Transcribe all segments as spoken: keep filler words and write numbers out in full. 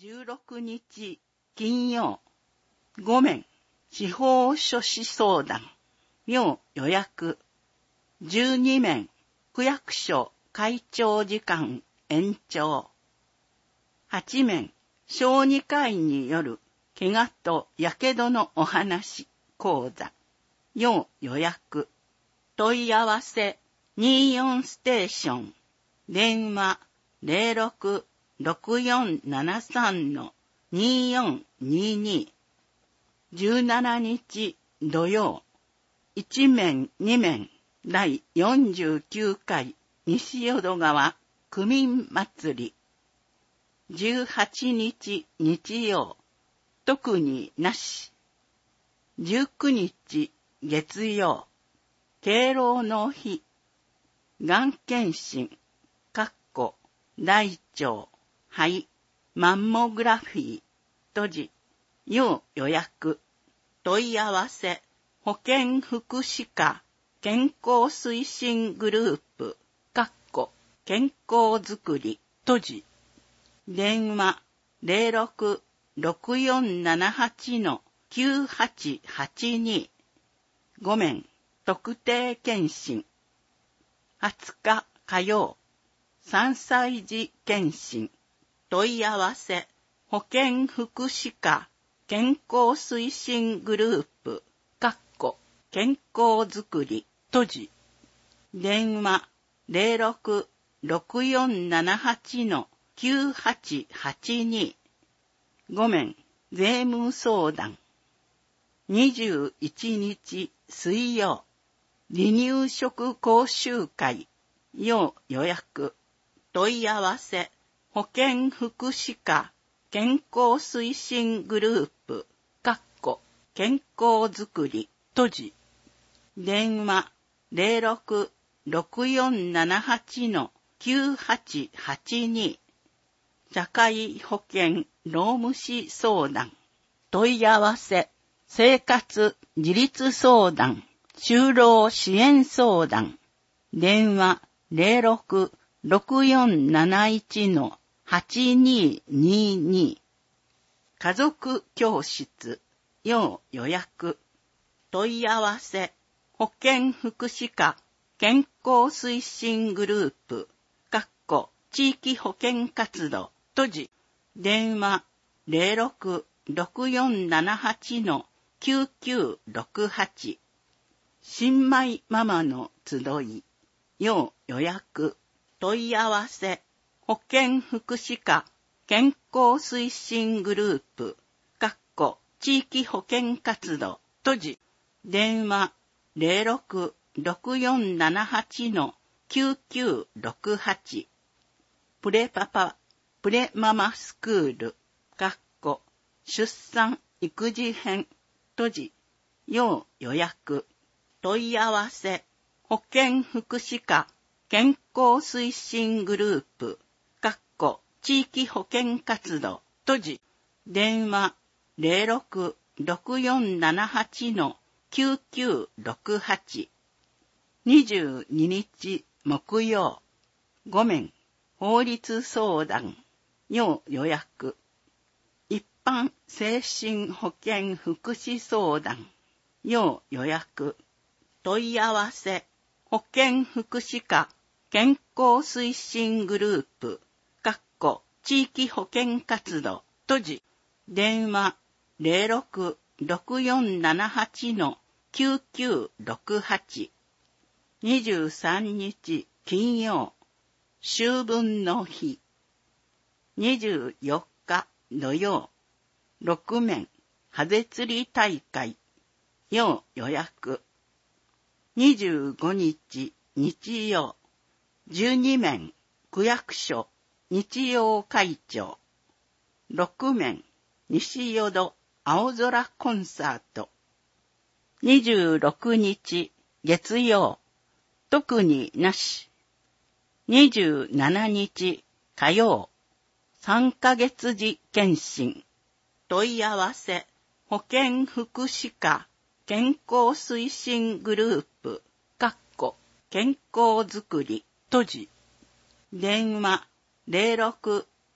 じゅうろくにち金曜、ご面司法書士相談、要予約、じゅうに面区役所会長時間延長、はち面小児科医による怪我とやけどのお話講座、要予約、問い合わせにじゅうよんステーション、電話 ゼロろく ろくよんななさん にじゅうよんにじゅうに、じゅうしちにち土曜、いち面に面だいよんじゅうきゅうかい西淀川区民祭り、じゅうはちにち日曜、特になし、じゅうくにち月曜、敬老の日、がん検診、かっこ大腸、肺、マンモグラフィー、閉じ、要予約、問い合わせ、保健福祉課、健康推進グループ、かっこ健康づくり、閉じ、電話 ゼロろく ろくよんななはち きゅうはちはちに、ご面特定健診、はつか火曜、さんさい児健診、問い合わせ、保健福祉課、健康推進グループ、かっこ健康づくり、閉じ、電話 ゼロろく ろくよんななはち きゅうはちはちに、ご面税務相談、にじゅういちにち水曜、離乳食講習会、要予約、問い合わせ、保健福祉課、健康推進グループ、かっこ健康づくり、閉じ、電話 ゼロろく ろくよんななはち きゅうはちはちに、社会保険労務士相談、問い合わせ、生活自立相談、就労支援相談、電話 ゼロろく ろくよんなないち はちににに、家族教室、要予約、問い合わせ、保健福祉課、健康推進グループ、かっこ地域保健活動、閉じ、電話 ゼロろく ろくよんななはち きゅうきゅうろくはち、新米ママの集い、要予約、問い合わせ、保健福祉課、健康推進グループ、かっこ地域保健活動、閉じ、電話 ゼロろく ろくよんななはち きゅうきゅうろくはち、プレパパ、プレママスクール、かっこ出産育児編、閉じ、要予約、問い合わせ、保健福祉課、健康推進グループ、かっこ地域保健活動、閉じ、電話 ゼロろく ろくよんななはち きゅうきゅうろくはち、にじゅうににち木曜、ご面法律相談、要予約、一般精神保健福祉相談、要予約、問い合わせ、保健福祉課、健康推進グループ、かっこ地域保健活動、閉じ、電話 ゼロろく ろくよんななはち きゅうきゅうろくはち、にじゅうさんにち金曜、秋分の日、にじゅうよっか土曜、ろく面ハゼ釣り大会、要予約、にじゅうごにち日曜、じゅうに面区役所日曜会長、ろく面西淀青空コンサート、にじゅうろくにち月曜、特になし、にじゅうしちにち火曜、さんかげつ児検診、問い合わせ、保健福祉課、健康推進グループ、かっこ健康づくり、閉じ、電話 ゼロろく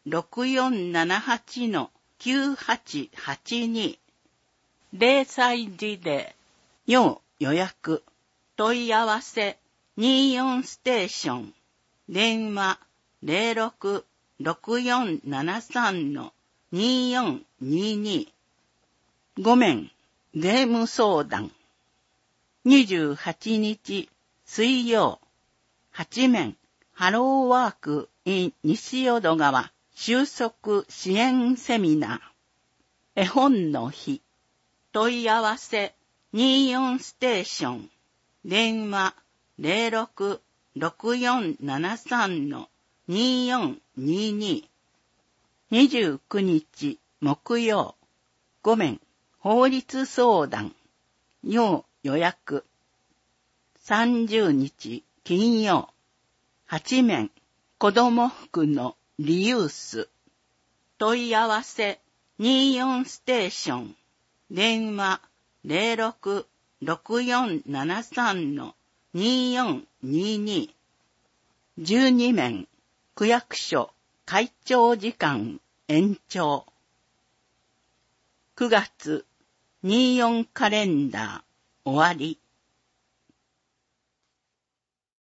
ろくよんななはちのきゅうはちはちに。零細事例。要予約。問い合わせ。にじゅうよんステーション。電話。ゼロろく ろくよんななさんのにじゅうよんにじゅうに。ご面。税務相談。にじゅうはちにち水曜。はち面。ハローワーク in 西淀川収束支援セミナー。絵本の日。問い合わせ。にじゅうよんステーション。電話。ゼロろく ろくよんななさんのにじゅうよんにじゅうに。にじゅうくにち木曜。ご面。法律相談。要予約。さんじゅうにち金曜。はち面。子供服のリユース。問い合わせ。にじゅうよんステーション。電話。ゼロろく ろくよんななさんのにじゅうよんにじゅうに。じゅうに面。区役所会長時間延長。くがつにじゅうよんカレンダー終わり。